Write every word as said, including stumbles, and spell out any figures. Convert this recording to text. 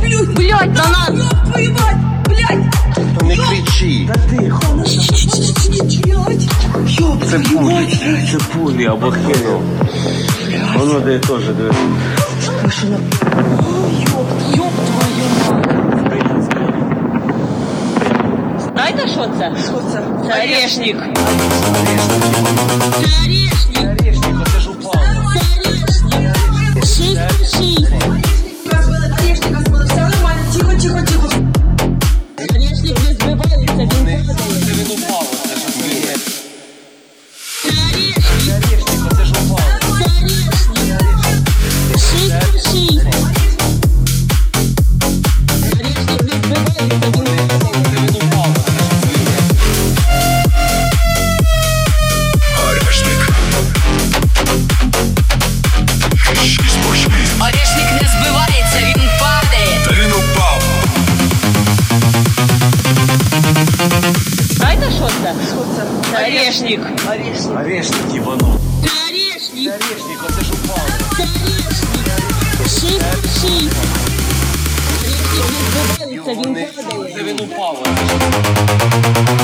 блядь, Блядь, на нас! ёб твою мать, блядь! Не кричи. Та тихо. Блядь, ёб Це твою пулі, мать! це пулі або херов. Воно де теж дивись. Машина. Ёб, ёб твою мать! Знаєте, що це? Що це? Це орешник. Орешник, Це орешник. орешник, оце ж упало. Це орешник. Шість шість. Орешника збили, все нормально, тихо, тихо, тихо. Орешник не збивається, він падає. Це він упав, оце ж упало. Це орешник. Це орешник, оце ж упало. Це орешник. Шість шість. Орешник не збивається, він падає. Це він упав, оце ж Орешник не збивається, він падає. Та він упав. Знаєте, що це? Що це? Це орешник. Орешник. Орешник їбанув. Це орешник. Це орешник, оце ж упало. Це орешник. Шість шість. Орешник не збивається, він падає. Це він упав, оце ж